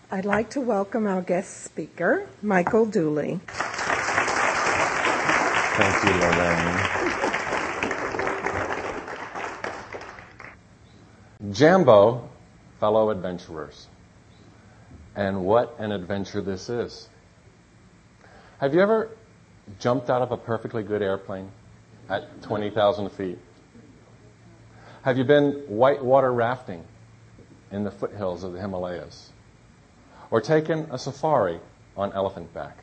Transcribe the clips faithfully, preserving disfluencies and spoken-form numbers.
I'd like to welcome our guest speaker, Michael Dooley. Thank you, Lorraine. Jambo, fellow adventurers. And what an adventure this is. Have you ever jumped out of a perfectly good airplane at twenty thousand feet? Have you been whitewater rafting in the foothills of the Himalayas? Or taken a safari on elephant back?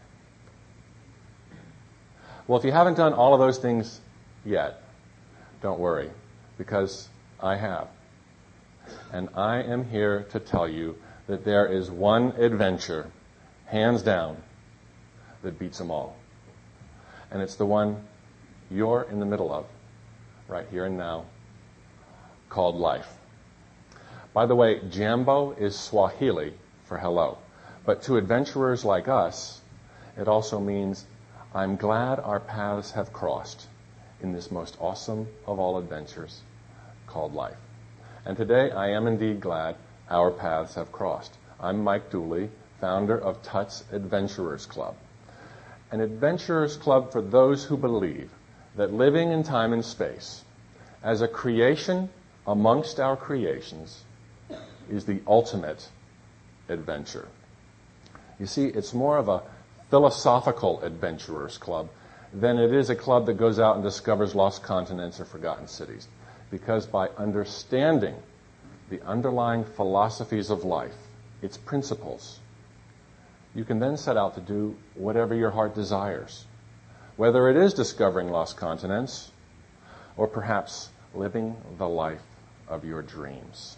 Well, if you haven't done all of those things yet, don't worry, because I have. And I am here to tell you that there is one adventure, hands down, that beats them all. And it's the one you're in the middle of, right here and now, called life. By the way, Jambo is Swahili for hello. But to adventurers like us, it also means I'm glad our paths have crossed in this most awesome of all adventures called life. And today I am indeed glad our paths have crossed. I'm Mike Dooley, founder of Tut's Adventurers Club. An adventurers club for those who believe that living in time and space as a creation amongst our creations is the ultimate adventure. You see, it's more of a philosophical adventurers club than it is a club that goes out and discovers lost continents or forgotten cities. Because by understanding the underlying philosophies of life, its principles, you can then set out to do whatever your heart desires. Whether it is discovering lost continents or perhaps living the life of your dreams.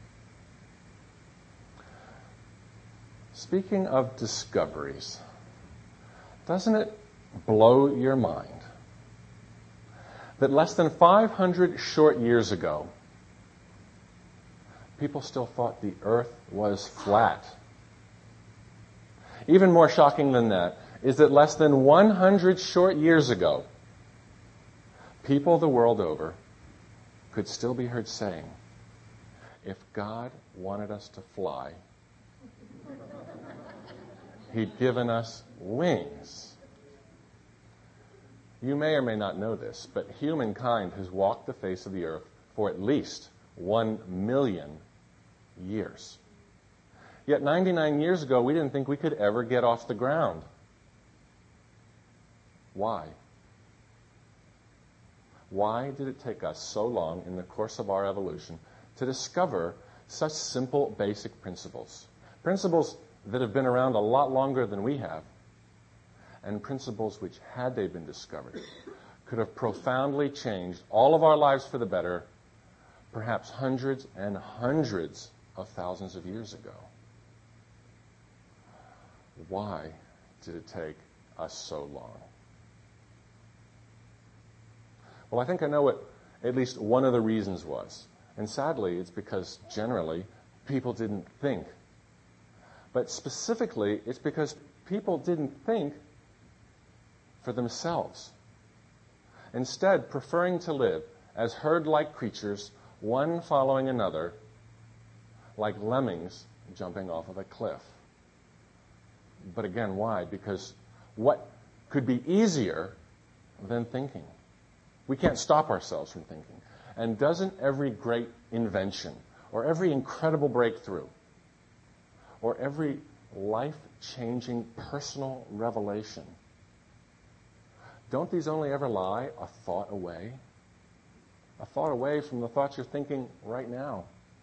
Speaking of discoveries, doesn't it blow your mind that less than five hundred short years ago, people still thought the earth was flat? Even more shocking than that is that less than one hundred short years ago, people the world over could still be heard saying, if God wanted us to fly, He'd given us wings. You may or may not know this, but humankind has walked the face of the earth for at least one million years. Yet ninety-nine years ago, we didn't think we could ever get off the ground. Why? Why did it take us so long in the course of our evolution to discover such simple, basic principles? Principles that have been around a lot longer than we have, and principles which, had they been discovered, could have profoundly changed all of our lives for the better, perhaps hundreds and hundreds of thousands of years ago. Why did it take us so long? Well, I think I know what at least one of the reasons was. And sadly, it's because generally people didn't think. But specifically, it's because people didn't think for themselves. Instead, preferring to live as herd-like creatures, one following another, like lemmings jumping off of a cliff. But again, why? Because what could be easier than thinking? We can't stop ourselves from thinking. And doesn't every great invention, or every incredible breakthrough, or every life-changing personal revelation, don't these only ever lie a thought away? A thought away from the thoughts you're thinking right now.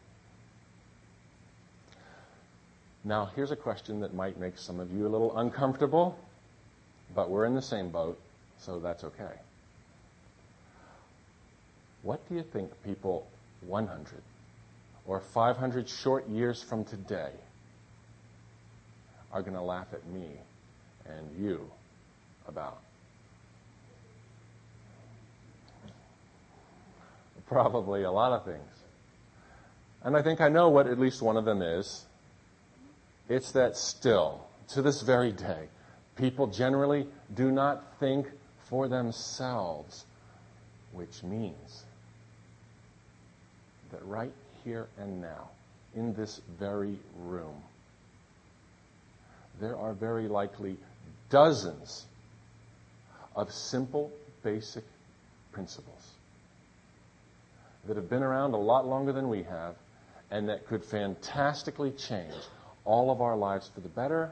Now, here's a question that might make some of you a little uncomfortable, but we're in the same boat, so that's okay. What do you think people one hundred or five hundred short years from today are going to laugh at me and you about? Probably a lot of things. And I think I know what at least one of them is. It's that still, to this very day, people generally do not think for themselves, which means that right here and now, in this very room, there are very likely dozens of simple, basic principles that have been around a lot longer than we have and that could fantastically change all of our lives for the better,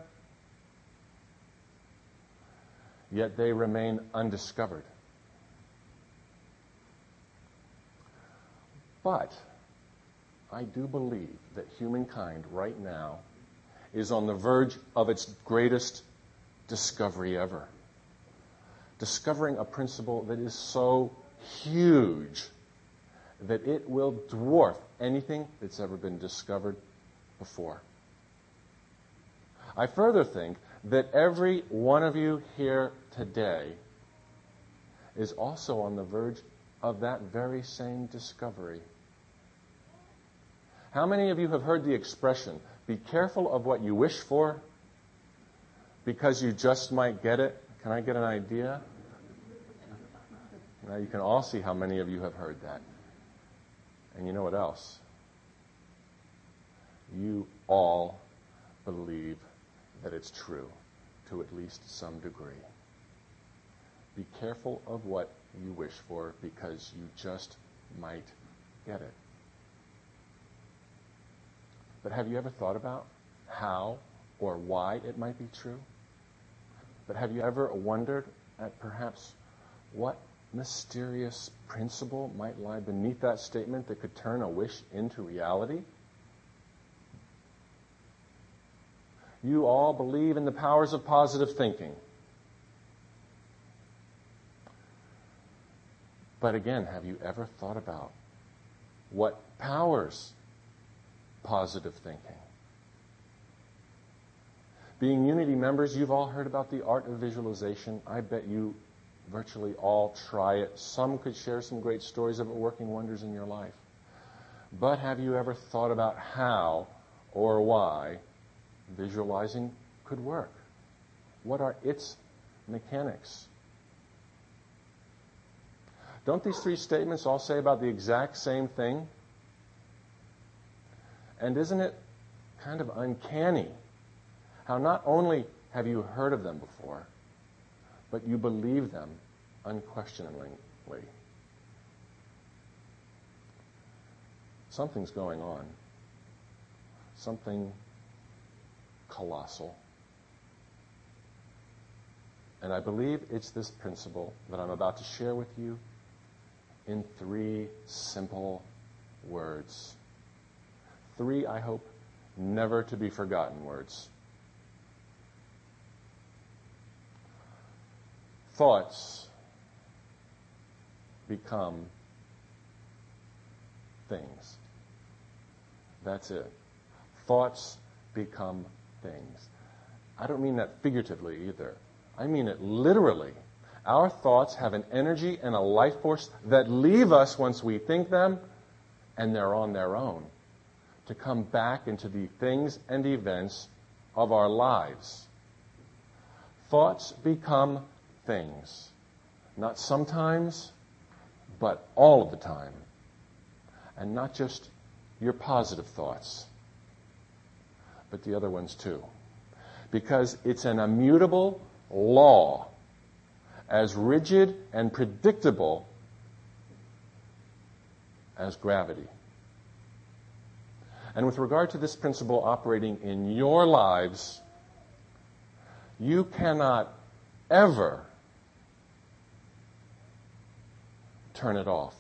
yet they remain undiscovered. But I do believe that humankind right now is on the verge of its greatest discovery ever. Discovering a principle that is so huge that it will dwarf anything that's ever been discovered before. I further think that every one of you here today is also on the verge of that very same discovery. How many of you have heard the expression, be careful of what you wish for because you just might get it? Can I get an idea? Now you can all see how many of you have heard that. And you know what else? You all believe that it's true to at least some degree. Be careful of what you wish for because you just might get it. But have you ever thought about how or why it might be true? But have you ever wondered at perhaps what mysterious principle might lie beneath that statement that could turn a wish into reality? You all believe in the powers of positive thinking. But again, have you ever thought about what powers positive thinking? Being Unity members, you've all heard about the art of visualization. I bet you virtually all try it. Some could share some great stories of it working wonders in your life. But have you ever thought about how or why visualizing could work? What are its mechanics? Don't these three statements all say about the exact same thing? And isn't it kind of uncanny how not only have you heard of them before, but you believe them unquestioningly? Something's going on. Something colossal. And I believe it's this principle that I'm about to share with you in three simple words. Three, I hope, never to be forgotten words. Thoughts become things. That's it. Thoughts become things. I don't mean that figuratively either. I mean it literally. Our thoughts have an energy and a life force that leave us once we think them, and they're on their own to come back into the things and events of our lives. Thoughts become things. Not sometimes, but all of the time. And not just your positive thoughts, but the other ones too. Because it's an immutable law, as rigid and predictable as gravity. And with regard to this principle operating in your lives, you cannot ever turn it off.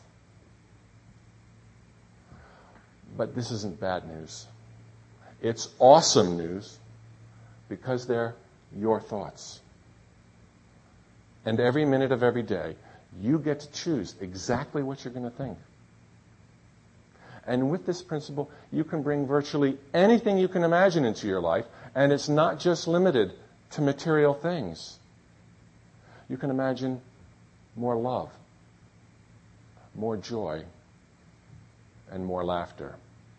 But this isn't bad news. It's awesome news because they're your thoughts. And every minute of every day, you get to choose exactly what you're going to think. And with this principle, you can bring virtually anything you can imagine into your life, and it's not just limited to material things. You can imagine more love, more joy, and more laughter.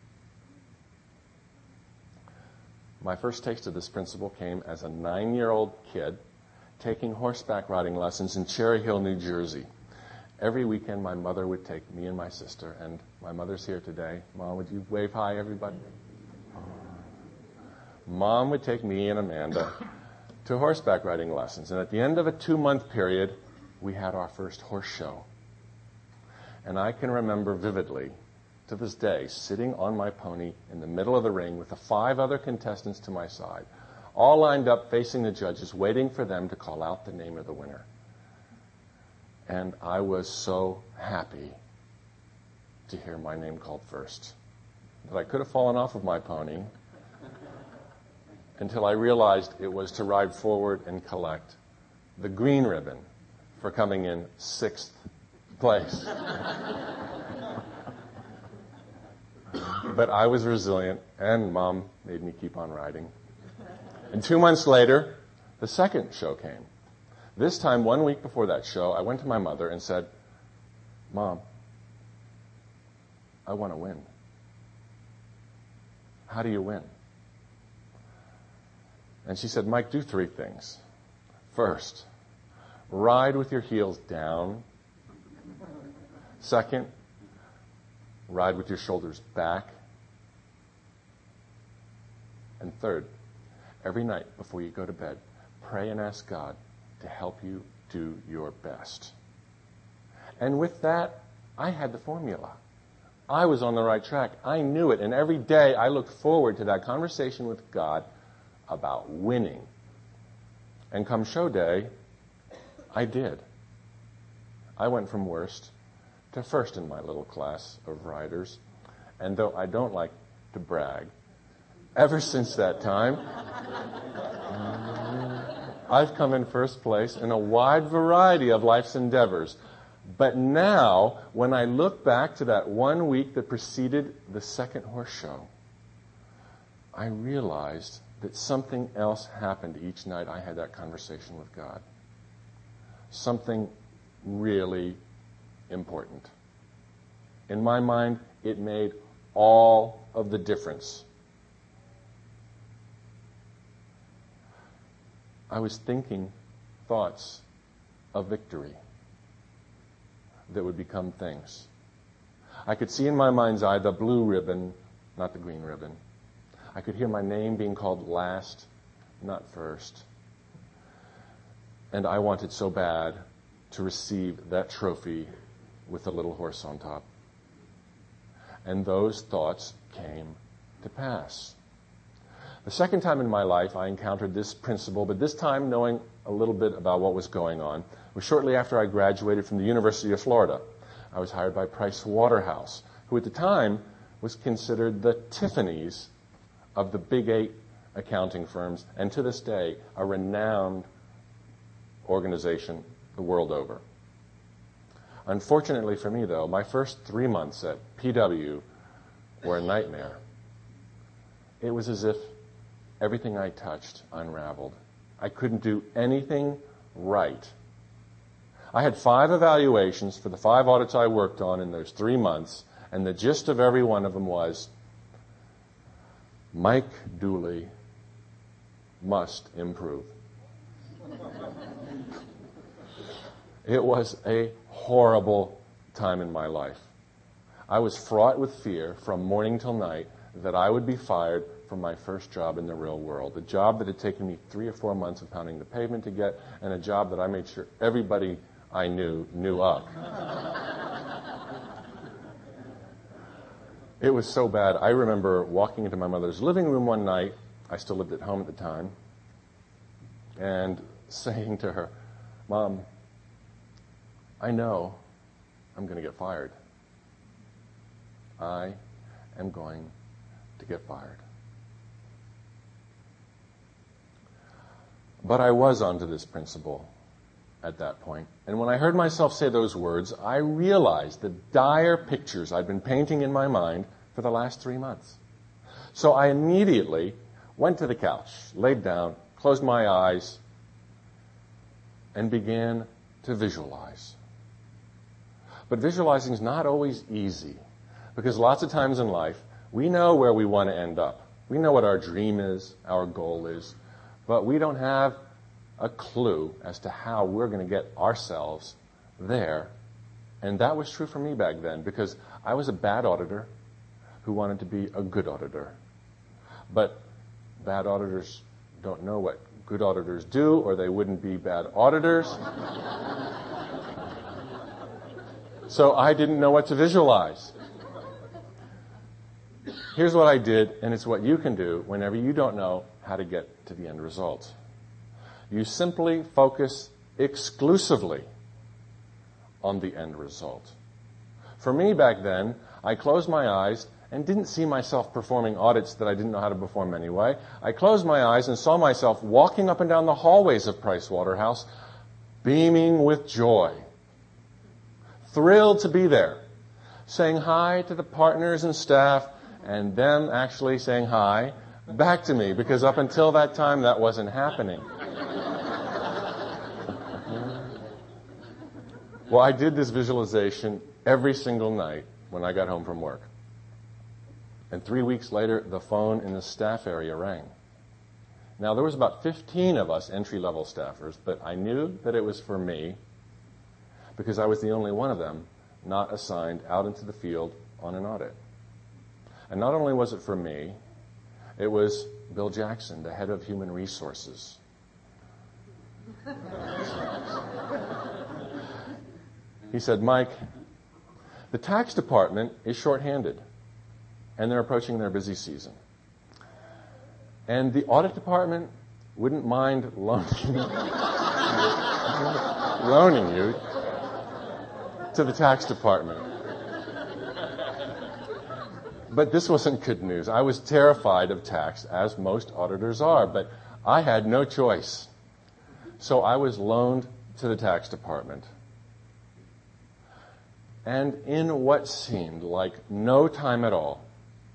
My first taste of this principle came as a nine-year-old kid taking horseback riding lessons in Cherry Hill, New Jersey. Every weekend, my mother would take me and my sister, and my mother's here today. Mom, would you wave hi, everybody? Mom would take me and Amanda to horseback riding lessons. And at the end of a two-month period, we had our first horse show. And I can remember vividly, to this day, sitting on my pony in the middle of the ring with the five other contestants to my side, all lined up facing the judges, waiting for them to call out the name of the winner. And I was so happy to hear my name called first that I could have fallen off of my pony until I realized it was to ride forward and collect the green ribbon for coming in sixth place. But I was resilient, and Mom made me keep on riding. And two months later, the second show came. This time, one week before that show, I went to my mother and said, Mom, I want to win. How do you win? And she said, Mike, do three things. First, ride with your heels down. Second, ride with your shoulders back. And third, every night before you go to bed, pray and ask God to help you do your best. And with that, I had the formula. I was on the right track. I knew it. And every day I looked forward to that conversation with God about winning. And come show day, I did. I went from worst to first in my little class of riders. And though I don't like to brag, ever since that time, I've come in first place in a wide variety of life's endeavors. But now, when I look back to that one week that preceded the second horse show, I realized that something else happened each night I had that conversation with God. Something really important. In my mind, it made all of the difference. I was thinking thoughts of victory that would become things. I could see in my mind's eye the blue ribbon, not the green ribbon. I could hear my name being called last, not first. And I wanted so bad to receive that trophy with the little horse on top. And those thoughts came to pass. The second time in my life I encountered this principle, but this time knowing a little bit about what was going on, was shortly after I graduated from the University of Florida. I was hired by Price Waterhouse, who at the time was considered the Tiffany's of the big eight accounting firms, and to this day, a renowned organization the world over. Unfortunately for me, though, my first three months at P W were a nightmare. It was as if everything I touched unraveled. I couldn't do anything right. I had five evaluations for the five audits I worked on in those three months, and the gist of every one of them was, Mike Dooley must improve. It was a horrible time in my life. I was fraught with fear from morning till night that I would be fired from my first job in the real world, a job that had taken me three or four months of pounding the pavement to get, and a job that I made sure everybody I knew knew of. It was so bad. I remember walking into my mother's living room one night, I still lived at home at the time, and saying to her, Mom, I know I'm going to get fired. I am going to get fired. But I was onto this principle at that point. And when I heard myself say those words, I realized the dire pictures I'd been painting in my mind for the last three months. So I immediately went to the couch, laid down, closed my eyes, and began to visualize. But visualizing is not always easy, because lots of times in life, we know where we want to end up. We know what our dream is, our goal is, but we don't have a clue as to how we're going to get ourselves there. And that was true for me back then, because I was a bad auditor who wanted to be a good auditor. But bad auditors don't know what good auditors do, or they wouldn't be bad auditors. So I didn't know what to visualize. Here's what I did, and it's what you can do whenever you don't know how to get to the end result. You simply focus exclusively on the end result. For me back then, I closed my eyes and didn't see myself performing audits that I didn't know how to perform anyway. I closed my eyes and saw myself walking up and down the hallways of Price Waterhouse, beaming with joy, thrilled to be there, saying hi to the partners and staff, and them actually saying hi back to me, because up until that time, that wasn't happening. Well, I did this visualization every single night when I got home from work. And three weeks later, the phone in the staff area rang. Now, there was about fifteen of us entry-level staffers, but I knew that it was for me because I was the only one of them not assigned out into the field on an audit. And not only was it for me, it was Bill Jackson, the head of human resources. He said, Mike, the tax department is shorthanded, and they're approaching their busy season. And the audit department wouldn't mind loaning, loaning you to the tax department. But this wasn't good news. I was terrified of tax, as most auditors are, but I had no choice. So I was loaned to the tax department. And in what seemed like no time at all,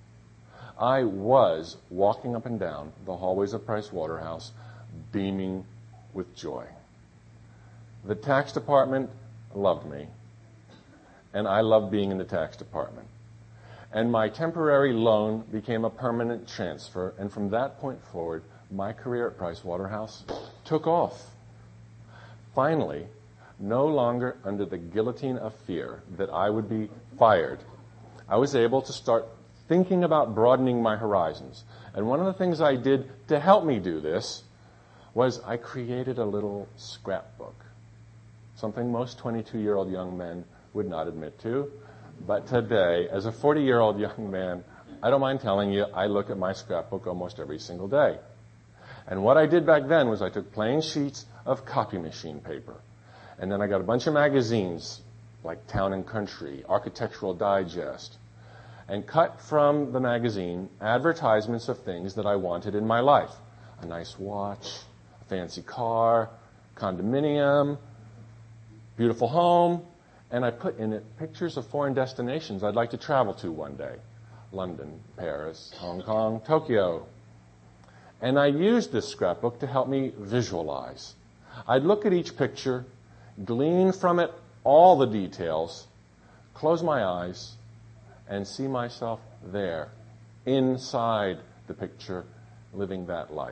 I was walking up and down the hallways of Price Waterhouse, beaming with joy. The tax department loved me, and I loved being in the tax department. And my temporary loan became a permanent transfer, and from that point forward, my career at Price Waterhouse took off. Finally, no longer under the guillotine of fear that I would be fired, I was able to start thinking about broadening my horizons. And one of the things I did to help me do this was I created a little scrapbook, something most twenty-two-year-old young men would not admit to. But today, as a forty-year-old young man, I don't mind telling you, I look at my scrapbook almost every single day. And what I did back then was I took plain sheets of copy machine paper, and then I got a bunch of magazines like Town and Country, Architectural Digest, and cut from the magazine advertisements of things that I wanted in my life. A nice watch, a fancy car, condominium, beautiful home, and I put in it pictures of foreign destinations I'd like to travel to one day. London, Paris, Hong Kong, Tokyo. And I used this scrapbook to help me visualize. I'd look at each picture, glean from it all the details, close my eyes, and see myself there, inside the picture, living that life.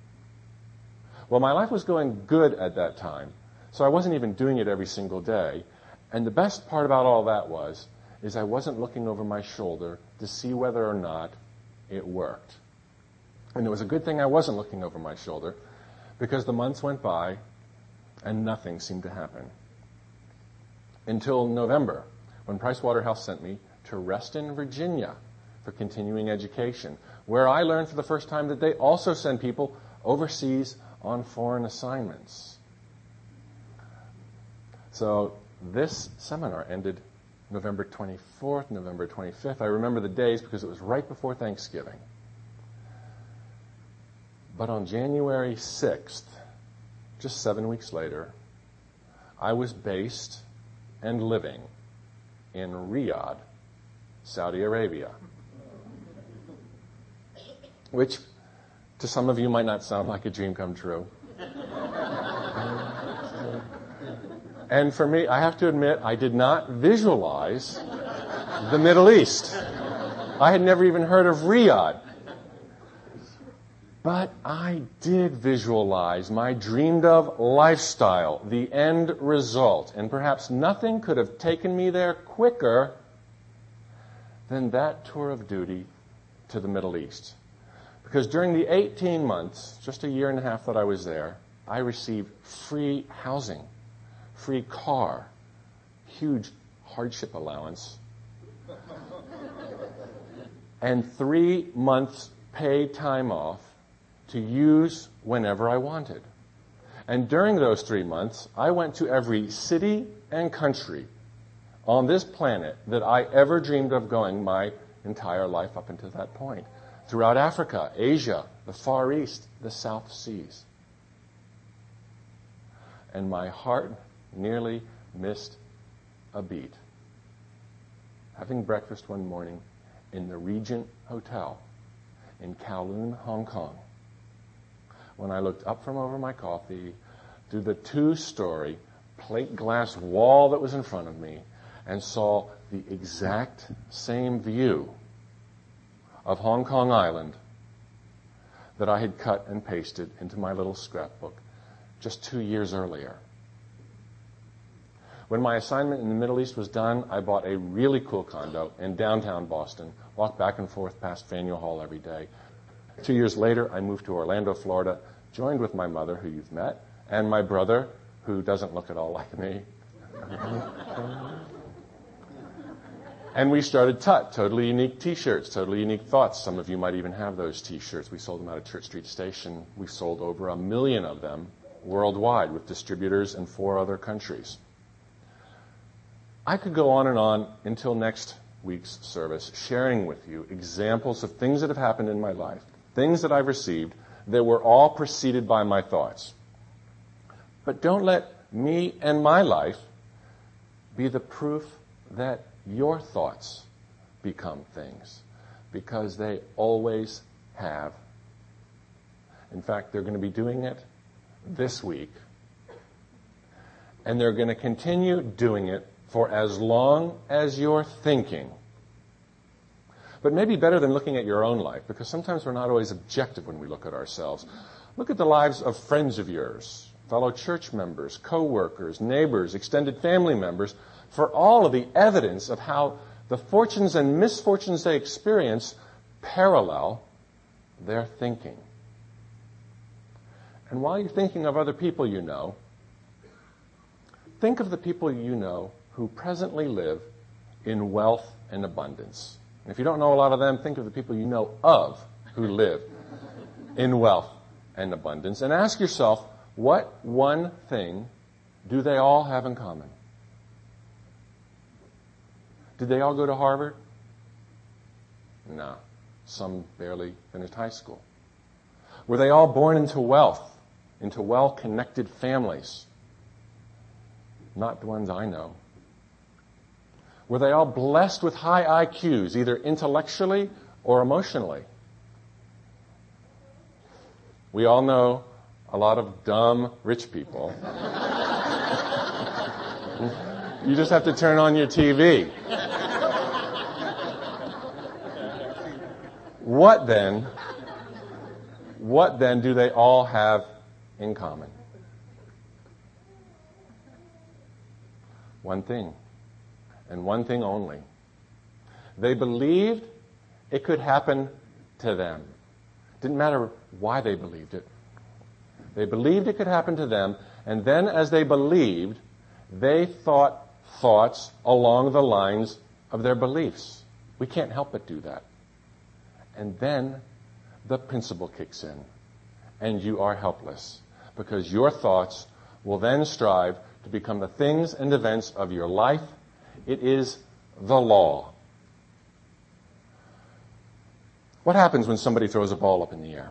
Well, my life was going good at that time, so I wasn't even doing it every single day. And the best part about all that was, is I wasn't looking over my shoulder to see whether or not it worked. And it was a good thing I wasn't looking over my shoulder, because the months went by and nothing seemed to happen. Until November, when Price Waterhouse sent me to Reston, Virginia for continuing education, where I learned for the first time that they also send people overseas on foreign assignments. So this seminar ended November twenty-fourth, November twenty-fifth. I remember the days because it was right before Thanksgiving. But on January sixth, just seven weeks later, I was based and living in Riyadh, Saudi Arabia, which to some of you might not sound like a dream come true. And for me, I have to admit, I did not visualize the Middle East. I had never even heard of Riyadh. But I did visualize my dreamed of lifestyle, the end result. And perhaps nothing could have taken me there quicker than that tour of duty to the Middle East. Because during the eighteen months, just a year and a half that I was there, I received free housing, free car, huge hardship allowance, and three months paid time off to use whenever I wanted. And during those three months, I went to every city and country on this planet that I ever dreamed of going my entire life up until that point. Throughout Africa, Asia, the Far East, the South Seas. And my heart nearly missed a beat. Having breakfast one morning in the Regent Hotel in Kowloon, Hong Kong, when I looked up from over my coffee through the two-story plate glass wall that was in front of me and saw the exact same view of Hong Kong Island that I had cut and pasted into my little scrapbook just two years earlier. When my assignment in the Middle East was done, I bought a really cool condo in downtown Boston, walked back and forth past Faneuil Hall every day. Two years later, I moved to Orlando, Florida, joined with my mother, who you've met, and my brother, who doesn't look at all like me. And we started T U T, Totally Unique T-shirts, Totally Unique Thoughts. Some of you might even have those T-shirts. We sold them out of Church Street Station. We sold over a million of them worldwide with distributors in four other countries. I could go on and on until next week's service, sharing with you examples of things that have happened in my life, things that I've received that were all preceded by my thoughts. But don't let me and my life be the proof that your thoughts become things, because they always have. In fact, they're going to be doing it this week, and they're going to continue doing it for as long as you're thinking. But maybe better than looking at your own life, because sometimes we're not always objective when we look at ourselves. Look at the lives of friends of yours, fellow church members, co-workers, neighbors, extended family members, for all of the evidence of how the fortunes and misfortunes they experience parallel their thinking. And while you're thinking of other people you know, think of the people you know who presently live in wealth and abundance. And if you don't know a lot of them, think of the people you know of who live in wealth and abundance, and ask yourself, what one thing do they all have in common? Did they all go to Harvard? No. Some barely finished high school. Were they all born into wealth, into well-connected families? Not the ones I know. Were they all blessed with high I Qs, either intellectually or emotionally? We all know a lot of dumb rich people. You just have to turn on your T V. What then, what then do they all have in common? One thing, and one thing only. They believed it could happen to them. Didn't matter why they believed it. They believed it could happen to them, and then as they believed, they thought thoughts along the lines of their beliefs. We can't help but do that. And then the principle kicks in, and you are helpless, because your thoughts will then strive to become the things and events of your life. It is the law. What happens when somebody throws a ball up in the air?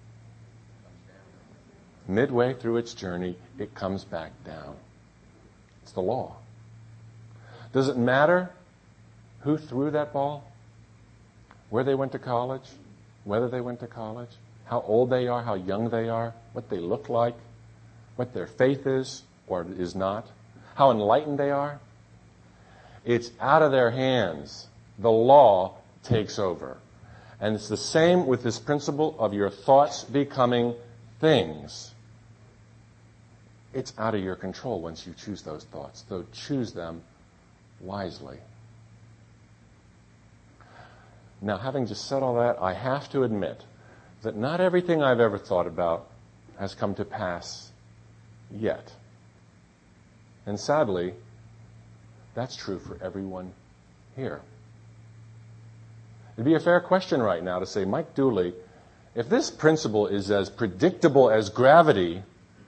Midway through its journey, it comes back down. It's the law. Does it matter who threw that ball? Where they went to college? Whether they went to college? How old they are? How young they are? What they look like? What their faith is or is not? How enlightened they are? It's out of their hands. The law takes over. And it's the same with this principle of your thoughts becoming things. It's out of your control once you choose those thoughts, so choose them wisely. Now, having just said all that, I have to admit that not everything I've ever thought about has come to pass yet. And sadly, that's true for everyone here. It'd be a fair question right now to say, Mike Dooley, if this principle is as predictable as gravity,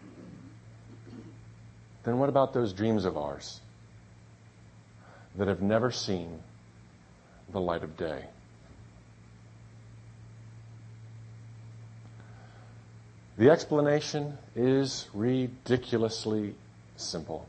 then what about those dreams of ours that have never seen the light of day? The explanation is ridiculously simple.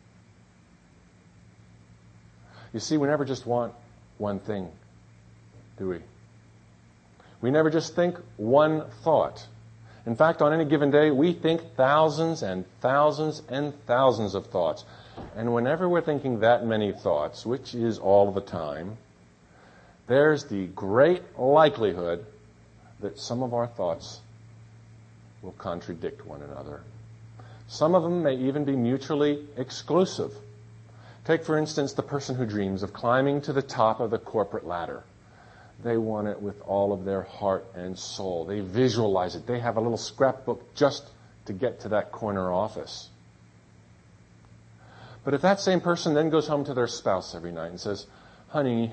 You see, we never just want one thing, do we? We never just think one thought. In fact, on any given day, we think thousands and thousands and thousands of thoughts. And whenever we're thinking that many thoughts, which is all the time, there's the great likelihood that some of our thoughts will contradict one another. Some of them may even be mutually exclusive. Take, for instance, the person who dreams of climbing to the top of the corporate ladder. They want it with all of their heart and soul. They visualize it. They have a little scrapbook just to get to that corner office. But if that same person then goes home to their spouse every night and says, honey,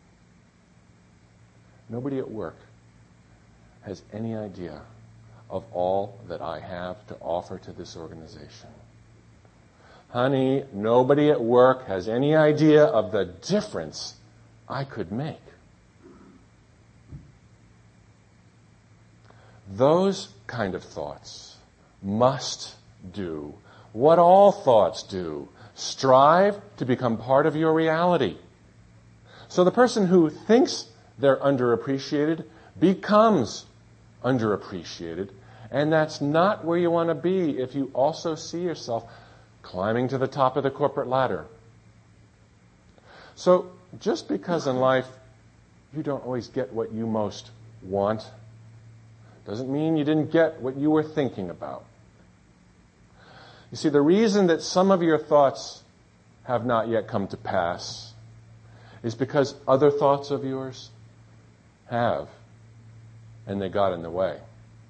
nobody at work has any idea of all that I have to offer to this organization. Honey, nobody at work has any idea of the difference I could make. Those kind of thoughts must do what all thoughts do. Strive to become part of your reality. So the person who thinks they're underappreciated becomes underappreciated. And that's not where you want to be if you also see yourself climbing to the top of the corporate ladder. So just because in life you don't always get what you most want, doesn't mean you didn't get what you were thinking about. You see, the reason that some of your thoughts have not yet come to pass is because other thoughts of yours have, and they got in the way.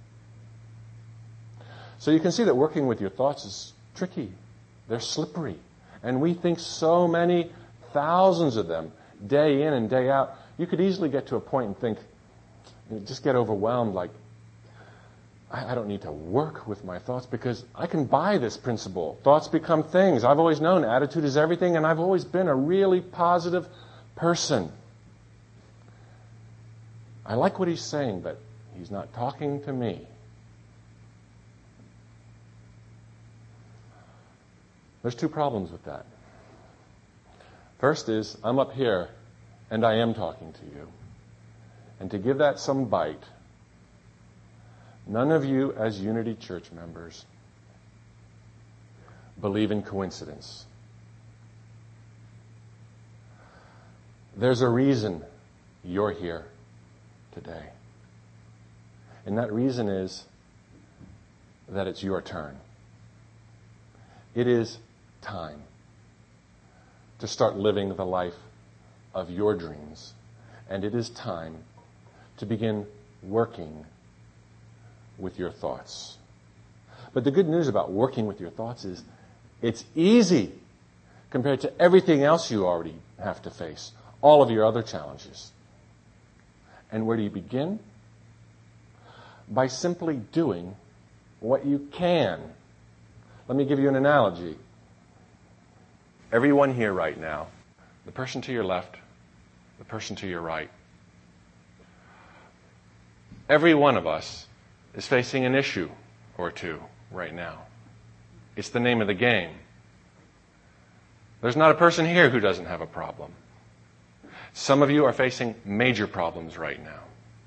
So you can see that working with your thoughts is tricky. They're slippery. And we think so many thousands of them day in and day out. You could easily get to a point and think, you know, just get overwhelmed like, I, I don't need to work with my thoughts because I can buy this principle. Thoughts become things. I've always known attitude is everything, and I've always been a really positive person. I like what he's saying, but he's not talking to me. There's two problems with that. First is, I'm up here, and I am talking to you. And to give that some bite, none of you as Unity Church members believe in coincidence. There's a reason you're here today. And that reason is that it's your turn. It is time to start living the life of your dreams. And it is time to begin working with your thoughts. But the good news about working with your thoughts is it's easy compared to everything else you already have to face, all of your other challenges. And where do you begin? By simply doing what you can. Let me give you an analogy. Everyone here right now, the person to your left, the person to your right, every one of us is facing an issue or two right now. It's the name of the game. There's not a person here who doesn't have a problem. Some of you are facing major problems right now.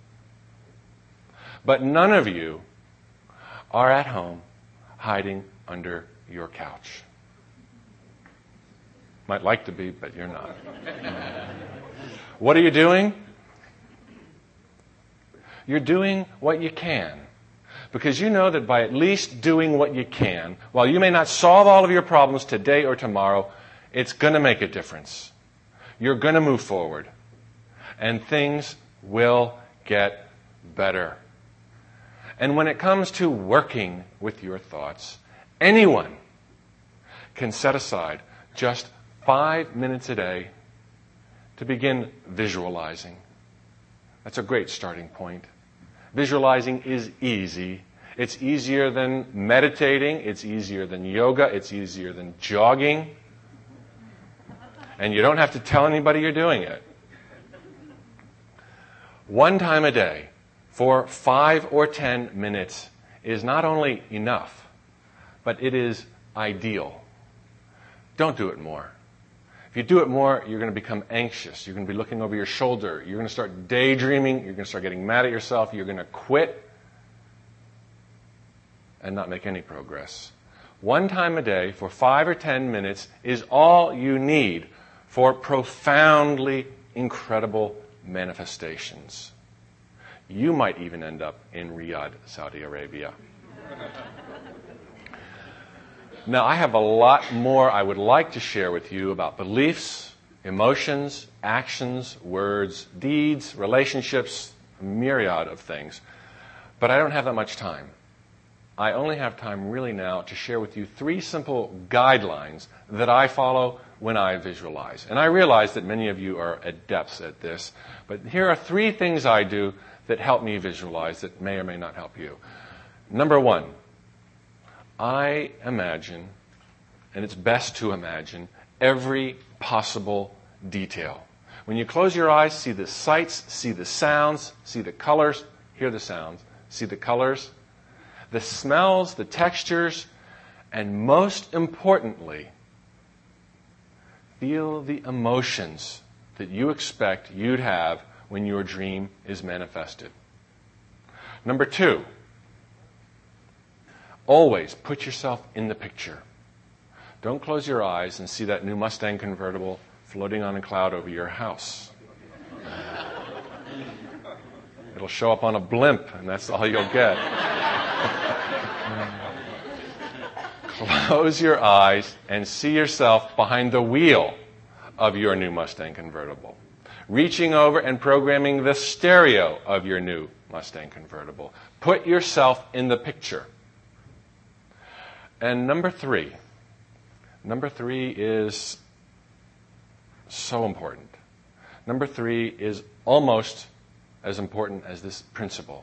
But none of you are at home hiding under your couch. Might like to be, but you're not. What are you doing? You're doing what you can. Because you know that by at least doing what you can, while you may not solve all of your problems today or tomorrow, it's going to make a difference. You're going to move forward. And things will get better. And when it comes to working with your thoughts, anyone can set aside just five minutes a day to begin visualizing. That's a great starting point. Visualizing is easy. It's easier than meditating. It's easier than yoga. It's easier than jogging. And you don't have to tell anybody you're doing it. One time a day for five or ten minutes is not only enough, but it is ideal. Don't do it more. If you do it more, you're going to become anxious. You're going to be looking over your shoulder. You're going to start daydreaming. You're going to start getting mad at yourself. You're going to quit and not make any progress. One time a day for five or ten minutes is all you need for profoundly incredible manifestations. You might even end up in Riyadh, Saudi Arabia. Now, I have a lot more I would like to share with you about beliefs, emotions, actions, words, deeds, relationships, a myriad of things. But I don't have that much time. I only have time really now to share with you three simple guidelines that I follow when I visualize. And I realize that many of you are adepts at this, but here are three things I do that help me visualize that may or may not help you. Number one, I imagine, and it's best to imagine, every possible detail. When you close your eyes, see the sights, see the sounds, see the colors, hear the sounds, see the colors, the smells, the textures, and most importantly, feel the emotions that you expect you'd have when your dream is manifested. Number two, always put yourself in the picture. Don't close your eyes and see that new Mustang convertible floating on a cloud over your house. It'll show up on a blimp, and that's all you'll get. Close your eyes and see yourself behind the wheel of your new Mustang convertible, reaching over and programming the stereo of your new Mustang convertible. Put yourself in the picture. And number three, number three is so important. Number three is almost as important as this principle.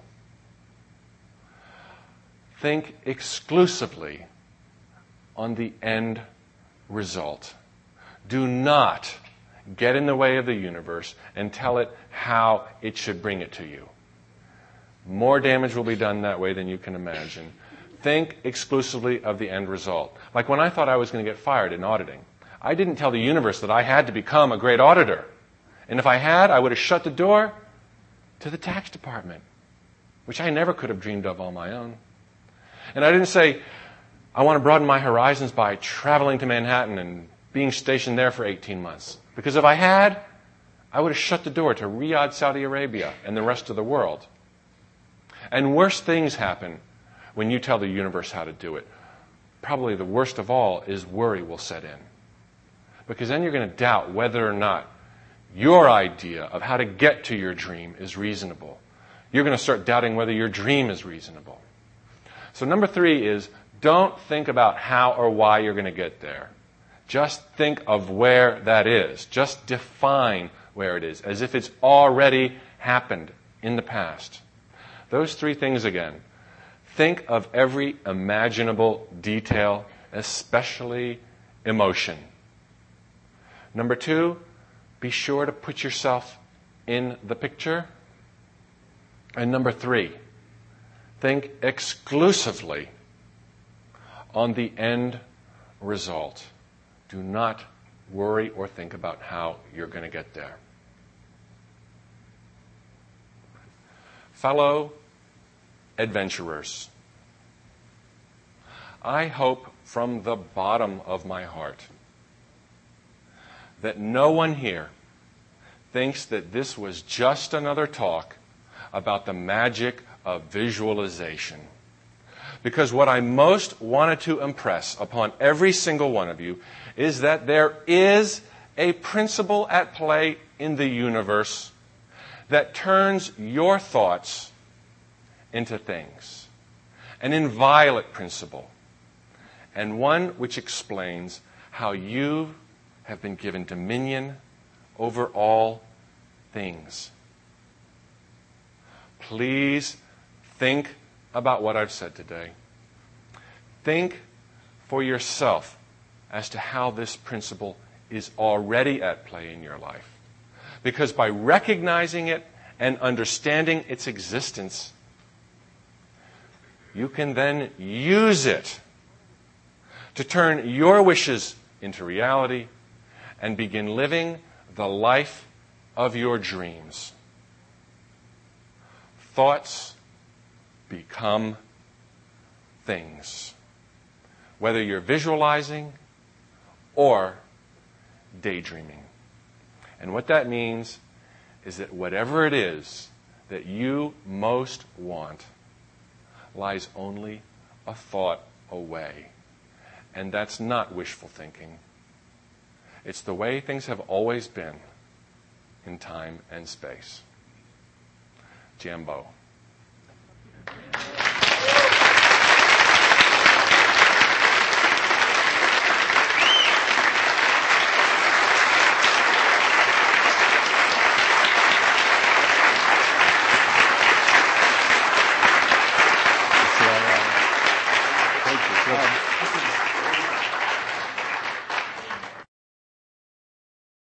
Think exclusively on the end result. Do not get in the way of the universe and tell it how it should bring it to you. More damage will be done that way than you can imagine. Think exclusively of the end result. Like when I thought I was going to get fired in auditing, I didn't tell the universe that I had to become a great auditor. And if I had, I would have shut the door to the tax department, which I never could have dreamed of on my own. And I didn't say, I want to broaden my horizons by traveling to Manhattan and being stationed there for eighteen months. Because if I had, I would have shut the door to Riyadh, Saudi Arabia, and the rest of the world. And worse things happen when you tell the universe how to do it. Probably the worst of all is worry will set in. Because then you're going to doubt whether or not your idea of how to get to your dream is reasonable. You're going to start doubting whether your dream is reasonable. So number three is, don't think about how or why you're going to get there. Just think of where that is. Just define where it is, as if it's already happened in the past. Those three things again. Think of every imaginable detail, especially emotion. Number two, be sure to put yourself in the picture. And number three, think exclusively on the end result. Do not worry or think about how you're going to get there. Fellow adventurers, I hope from the bottom of my heart that no one here thinks that this was just another talk about the magic of visualization. Because what I most wanted to impress upon every single one of you is that there is a principle at play in the universe that turns your thoughts into things. an inviolate principle, and one which explains how you have been given dominion over all things. Please think about what I've said today. Think for yourself as to how this principle is already at play in your life. Because by recognizing it and understanding its existence, you can then use it to turn your wishes into reality and begin living the life of your dreams. Thoughts become things, whether you're visualizing or daydreaming. And what that means is that whatever it is that you most want lies only a thought away. And that's not wishful thinking. It's the way things have always been in time and space. Jambo.